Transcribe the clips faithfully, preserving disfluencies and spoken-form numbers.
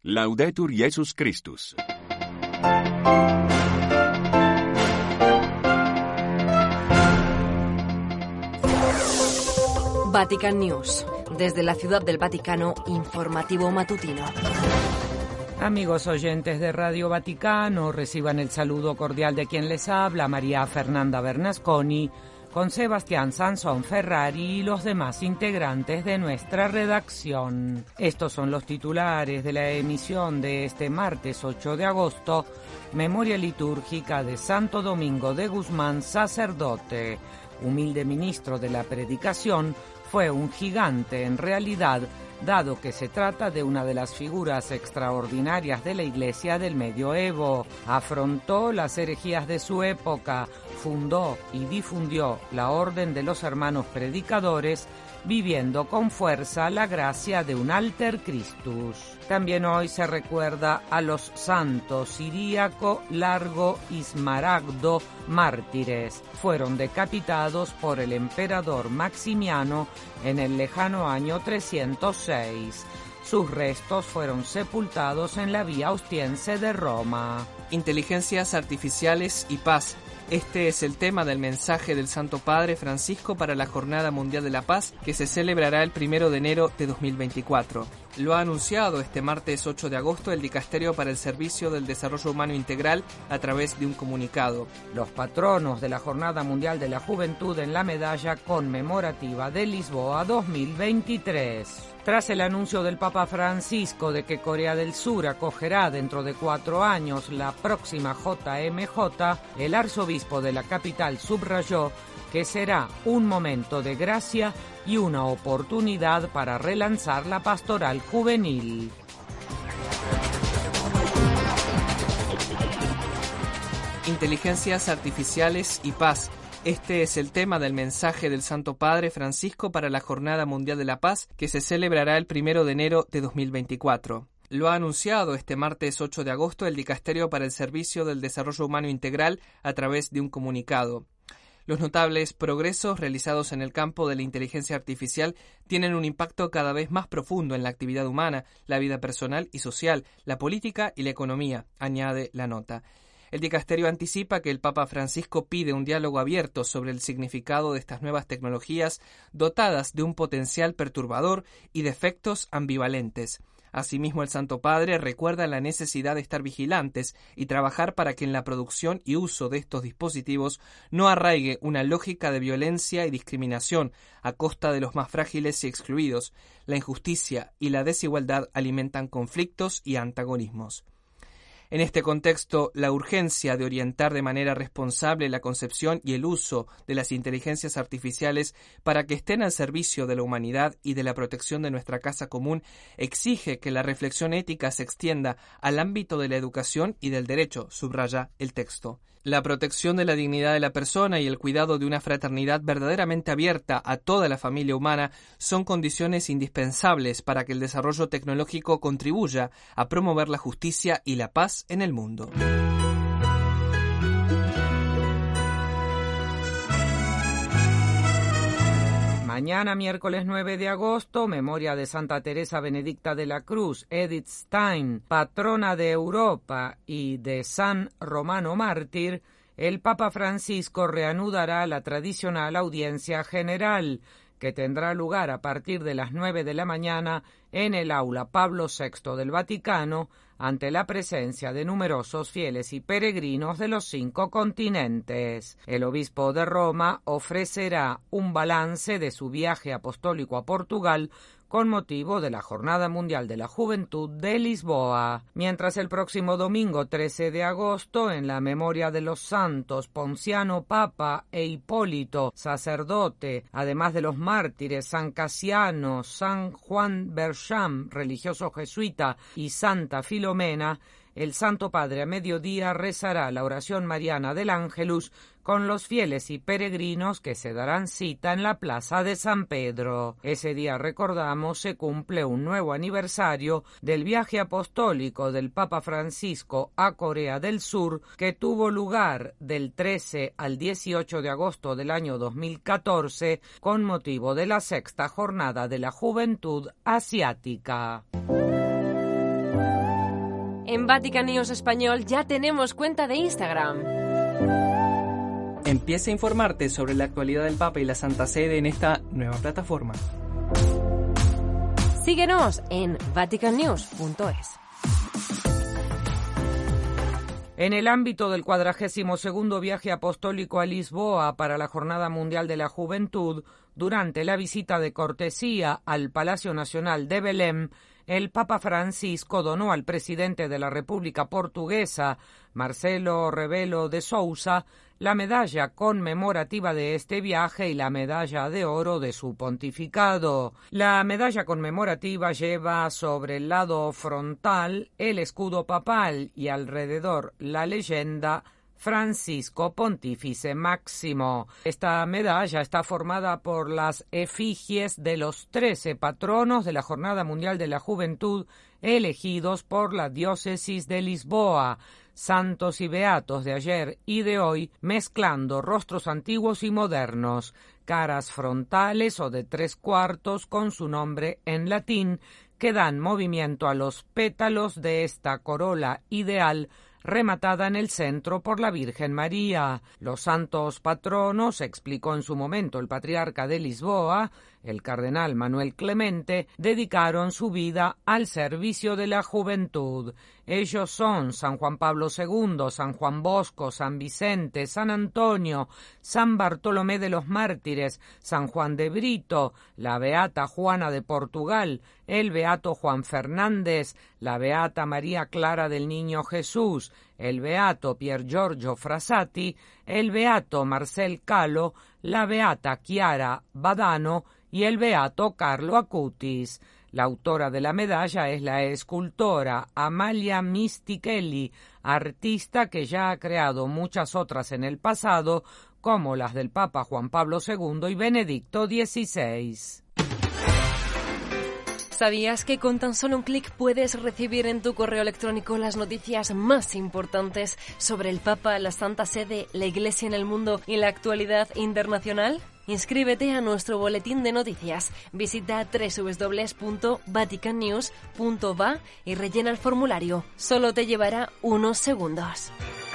Laudetur Jesus Christus. Vatican News. Desde la Ciudad del Vaticano, informativo matutino. Amigos oyentes de Radio Vaticano, reciban el saludo cordial de quien les habla, María Fernanda Bernasconi, con Sebastián Sansón Ferrari y los demás integrantes de nuestra redacción. Estos son los titulares de la emisión de este martes ocho de agosto, memoria litúrgica de Santo Domingo de Guzmán, sacerdote. Humilde ministro de la predicación, fue un gigante en realidad, dado que se trata de una de las figuras extraordinarias de la Iglesia del Medioevo. Afrontó las herejías de su época, fundó y difundió la Orden de los Hermanos Predicadores, viviendo con fuerza la gracia de un Alter Christus. También hoy se recuerda a los santos Ciríaco, Largo y Smaragdo, mártires. Fueron decapitados por el emperador Maximiano en el lejano año trescientos seis. Sus restos fueron sepultados en la Vía Ostiense de Roma. Inteligencias artificiales y paz. Este es el tema del mensaje del Santo Padre Francisco para la Jornada Mundial de la Paz, que se celebrará el primero de enero de dos mil veinticuatro. Lo ha anunciado este martes ocho de agosto el Dicasterio para el Servicio del Desarrollo Humano Integral a través de un comunicado. Los patronos de la Jornada Mundial de la Juventud en la medalla conmemorativa de Lisboa dos mil veintitrés. Tras el anuncio del Papa Francisco de que Corea del Sur acogerá dentro de cuatro años la próxima J M J, el arzobispo de la capital subrayó que será un momento de gracia y una oportunidad para relanzar la pastoral juvenil. Inteligencias artificiales y paz. Este es el tema del mensaje del Santo Padre Francisco para la Jornada Mundial de la Paz, que se celebrará el primero de enero de dos mil veinticuatro. Lo ha anunciado este martes ocho de agosto el Dicasterio para el Servicio del Desarrollo Humano Integral a través de un comunicado. Los notables progresos realizados en el campo de la inteligencia artificial tienen un impacto cada vez más profundo en la actividad humana, la vida personal y social, la política y la economía, añade la nota. El dicasterio anticipa que el Papa Francisco pide un diálogo abierto sobre el significado de estas nuevas tecnologías dotadas de un potencial perturbador y de efectos ambivalentes. Asimismo, el Santo Padre recuerda la necesidad de estar vigilantes y trabajar para que en la producción y uso de estos dispositivos no arraigue una lógica de violencia y discriminación a costa de los más frágiles y excluidos. La injusticia y la desigualdad alimentan conflictos y antagonismos. En este contexto, la urgencia de orientar de manera responsable la concepción y el uso de las inteligencias artificiales para que estén al servicio de la humanidad y de la protección de nuestra casa común exige que la reflexión ética se extienda al ámbito de la educación y del derecho, subraya el texto. La protección de la dignidad de la persona y el cuidado de una fraternidad verdaderamente abierta a toda la familia humana son condiciones indispensables para que el desarrollo tecnológico contribuya a promover la justicia y la paz en el mundo. Mañana, miércoles nueve de agosto, memoria de Santa Teresa Benedicta de la Cruz, Edith Stein, patrona de Europa, y de San Romano Mártir, el Papa Francisco reanudará la tradicional audiencia general, que tendrá lugar a partir de las nueve de la mañana en el aula Pablo sexto del Vaticano, ante la presencia de numerosos fieles y peregrinos de los cinco continentes. El obispo de Roma ofrecerá un balance de su viaje apostólico a Portugal con motivo de la Jornada Mundial de la Juventud de Lisboa, mientras el próximo domingo trece de agosto, en la memoria de los santos Ponciano Papa e Hipólito sacerdote, además de los mártires San Casiano, San Juan Bercham, religioso jesuita, y Santa Filomena, el Santo Padre a mediodía rezará la oración mariana del Ángelus con los fieles y peregrinos que se darán cita en la plaza de San Pedro. Ese día, recordamos, se cumple un nuevo aniversario del viaje apostólico del Papa Francisco a Corea del Sur, que tuvo lugar del trece al dieciocho de agosto del año dos mil catorce con motivo de la sexta jornada de la Juventud Asiática. En Vatican News Español ya tenemos cuenta de Instagram. Empieza a informarte sobre la actualidad del Papa y la Santa Sede en esta nueva plataforma. Síguenos en vatican news punto es. En el ámbito del cuadragésimo segundo viaje apostólico a Lisboa para la Jornada Mundial de la Juventud, durante la visita de cortesía al Palacio Nacional de Belém, el Papa Francisco donó al presidente de la República Portuguesa, Marcelo Rebelo de Sousa, la medalla conmemorativa de este viaje y la medalla de oro de su pontificado. La medalla conmemorativa lleva sobre el lado frontal el escudo papal y alrededor la leyenda Francisco Pontífice Máximo. Esta medalla está formada por las efigies de los trece patronos de la Jornada Mundial de la Juventud elegidos por la diócesis de Lisboa, santos y beatos de ayer y de hoy, mezclando rostros antiguos y modernos, caras frontales o de tres cuartos con su nombre en latín, que dan movimiento a los pétalos de esta corola ideal rematada en el centro por la Virgen María. Los santos patronos, explicó en su momento el patriarca de Lisboa, el cardenal Manuel Clemente, dedicaron su vida al servicio de la juventud. Ellos son San Juan Pablo segundo, San Juan Bosco, San Vicente, San Antonio, San Bartolomé de los Mártires, San Juan de Brito, la beata Juana de Portugal, el beato Juan Fernández, la beata María Clara del Niño Jesús, el beato Pier Giorgio Frassati, el beato Marcel Calo, la beata Chiara Badano y el beato Carlo Acutis. La autora de la medalla es la escultora Amalia Mistichelli, artista que ya ha creado muchas otras en el pasado, como las del Papa Juan Pablo segundo y Benedicto dieciséis. ¿Sabías que con tan solo un clic puedes recibir en tu correo electrónico las noticias más importantes sobre el Papa, la Santa Sede, la Iglesia en el mundo y la actualidad internacional? Inscríbete a nuestro boletín de noticias. Visita doble u doble u doble u punto vatican news punto va y rellena el formulario. Solo te llevará unos segundos.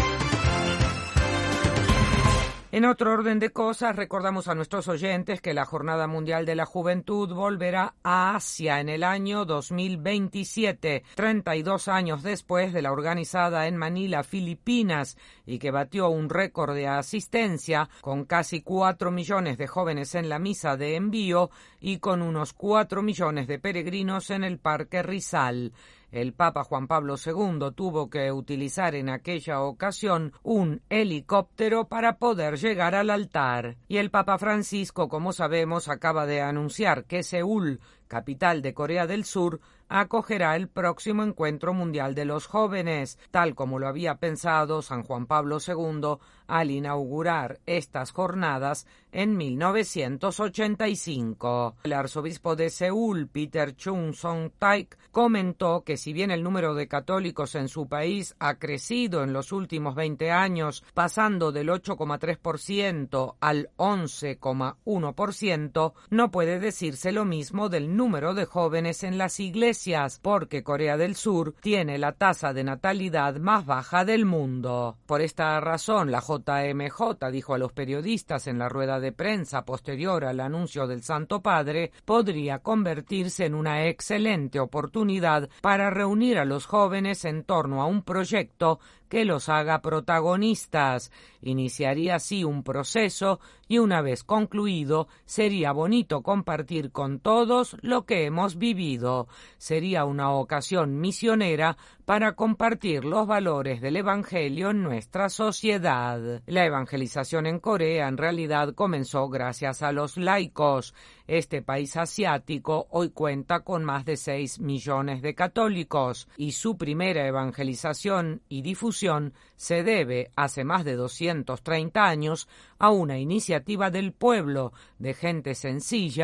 En otro orden de cosas, recordamos a nuestros oyentes que la Jornada Mundial de la Juventud volverá a Asia en el año dos mil veintisiete, treinta y dos años después de la organizada en Manila, Filipinas, y que batió un récord de asistencia con casi cuatro millones de jóvenes en la misa de envío y con unos cuatro millones de peregrinos en el Parque Rizal. El Papa Juan Pablo segundo tuvo que utilizar en aquella ocasión un helicóptero para poder llegar al altar. Y el Papa Francisco, como sabemos, acaba de anunciar que Seúl, capital de Corea del Sur, acogerá el próximo Encuentro Mundial de los Jóvenes, tal como lo había pensado San Juan Pablo segundo al inaugurar estas jornadas en mil novecientos ochenta y cinco. El arzobispo de Seúl, Peter Chung Song-taek, comentó que si bien el número de católicos en su país ha crecido en los últimos veinte años, pasando del ocho coma tres por ciento al once coma uno por ciento, no puede decirse lo mismo del número de jóvenes en las iglesias, porque Corea del Sur tiene la tasa de natalidad más baja del mundo. Por esta razón, la J M J dijo a los periodistas en la rueda de prensa posterior al anuncio del Santo Padre, podría convertirse en una excelente oportunidad para reunir a los jóvenes en torno a un proyecto que los haga protagonistas. Iniciaría así un proceso y una vez concluido, sería bonito compartir con todos lo que hemos vivido. Sería una ocasión misionera para compartir los valores del Evangelio en nuestra sociedad. La evangelización en Corea en realidad comenzó gracias a los laicos. Este país asiático hoy cuenta con más de seis millones de católicos y su primera evangelización y difusión se debe, hace más de doscientos treinta años, a una iniciativa del pueblo, de gente sencilla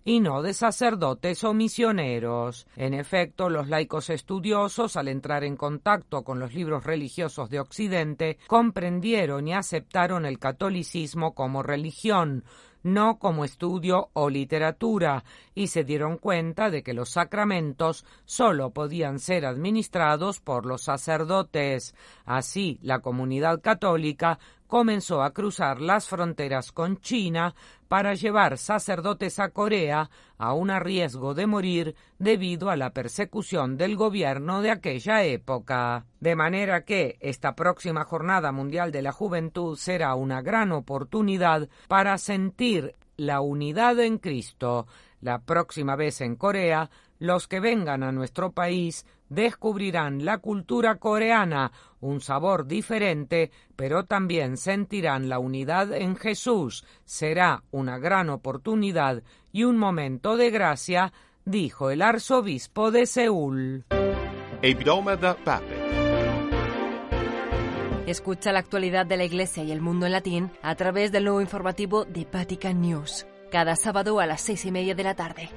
y no de sacerdotes o misioneros. En efecto, los laicos estudiosos, al entrar en contacto con los libros religiosos de Occidente, comprendieron y aceptaron el catolicismo como religión, no como estudio o literatura, y se dieron cuenta de que los sacramentos solo podían ser administrados por los sacerdotes. Así, la comunidad católica comenzó a cruzar las fronteras con China para llevar sacerdotes a Corea, aun a riesgo de morir debido a la persecución del gobierno de aquella época. De manera que esta próxima Jornada Mundial de la Juventud será una gran oportunidad para sentir la unidad en Cristo. La próxima vez en Corea, los que vengan a nuestro país descubrirán la cultura coreana, un sabor diferente, pero también sentirán la unidad en Jesús. Será una gran oportunidad y un momento de gracia, dijo el arzobispo de Seúl. Escucha la actualidad de la Iglesia y el mundo en latín a través del nuevo informativo de Vatican News, cada sábado a las seis y media de la tarde.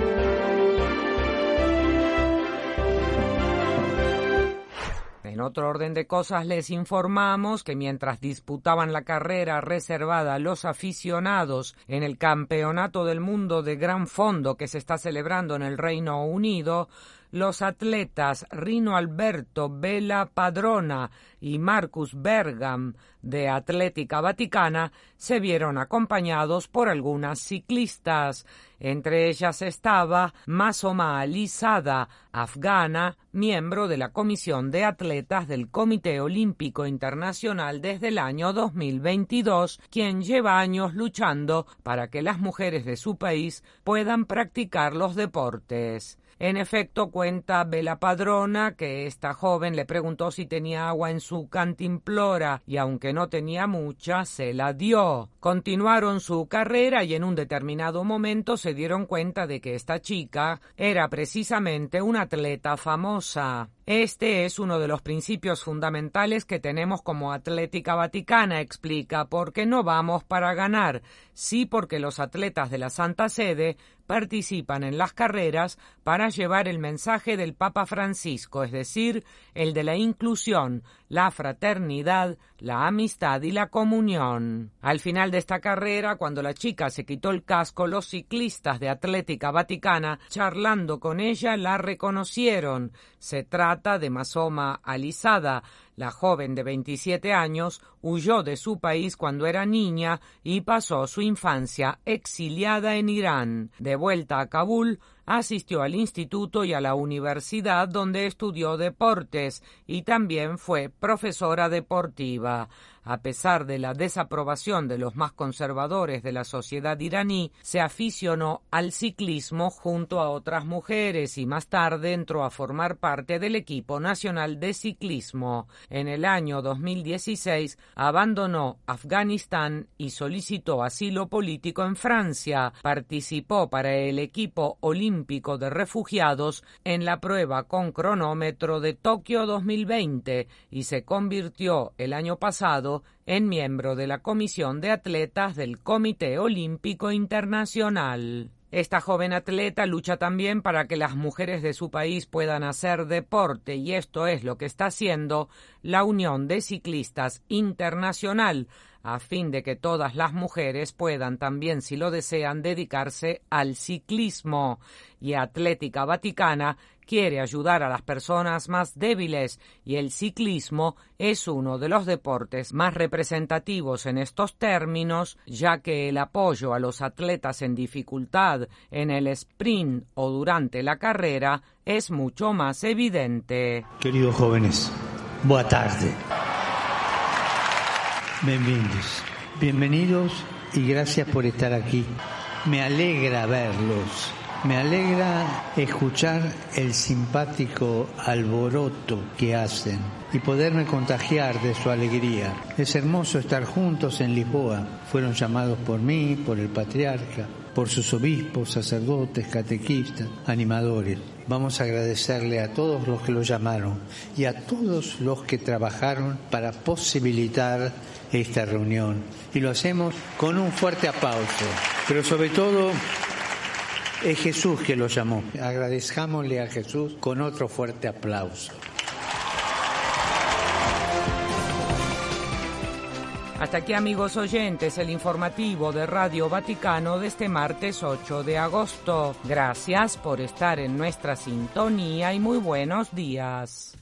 En otro orden de cosas, les informamos que mientras disputaban la carrera reservada a los aficionados en el Campeonato del Mundo de Gran Fondo que se está celebrando en el Reino Unido, los atletas Rino Alberto Bella Padrona y Marcus Bergam de Atlética Vaticana se vieron acompañados por algunas ciclistas. Entre ellas estaba Masoma Alizada, afgana, miembro de la Comisión de Atletas del Comité Olímpico Internacional desde el año dos mil veintidós, quien lleva años luchando para que las mujeres de su país puedan practicar los deportes. En efecto, cuenta Bella Padrona que esta joven le preguntó si tenía agua en su cantimplora y aunque no tenía mucha, se la dio. Continuaron su carrera y en un determinado momento se dieron cuenta de que esta chica era precisamente una atleta famosa. Este es uno de los principios fundamentales que tenemos como Atlética Vaticana, explica, porque no vamos para ganar, sí porque los atletas de la Santa Sede participan en las carreras para llevar el mensaje del Papa Francisco, es decir, el de la inclusión, la fraternidad, la amistad y la comunión. Al final de esta carrera, cuando la chica se quitó el casco, los ciclistas de Atlética Vaticana, charlando con ella, la reconocieron. Se trata de Masoma Alizada. La joven de veintisiete años huyó de su país cuando era niña y pasó su infancia exiliada en Irán. De vuelta a Kabul, asistió al instituto y a la universidad donde estudió deportes y también fue profesora deportiva. A pesar de la desaprobación de los más conservadores de la sociedad iraní, se aficionó al ciclismo junto a otras mujeres y más tarde entró a formar parte del equipo nacional de ciclismo. En el año dos mil dieciséis abandonó Afganistán y solicitó asilo político en Francia. Participó para el equipo olímpico de refugiados en la prueba con cronómetro de Tokio dos mil veinte y se convirtió el año pasado en miembro de la Comisión de Atletas del Comité Olímpico Internacional. Esta joven atleta lucha también para que las mujeres de su país puedan hacer deporte y esto es lo que está haciendo la Unión de Ciclistas Internacional, a fin de que todas las mujeres puedan también, si lo desean, dedicarse al ciclismo. Y Atlética Vaticana quiere ayudar a las personas más débiles y el ciclismo es uno de los deportes más representativos en estos términos, ya que el apoyo a los atletas en dificultad en el sprint o durante la carrera es mucho más evidente. Queridos jóvenes, boa tarde. Bienvenidos, bienvenidos y gracias por estar aquí. Me alegra verlos, me alegra escuchar el simpático alboroto que hacen y poderme contagiar de su alegría. Es hermoso estar juntos en Lisboa. Fueron llamados por mí, por el patriarca, por sus obispos, sacerdotes, catequistas, animadores. Vamos a agradecerle a todos los que lo llamaron y a todos los que trabajaron para posibilitar esta reunión. Y lo hacemos con un fuerte aplauso, pero sobre todo Es Jesús que lo llamó. Agradezcámosle a Jesús con otro fuerte aplauso. Hasta aquí, amigos oyentes, el informativo de Radio Vaticano de este martes ocho de agosto. Gracias por estar en nuestra sintonía y muy buenos días.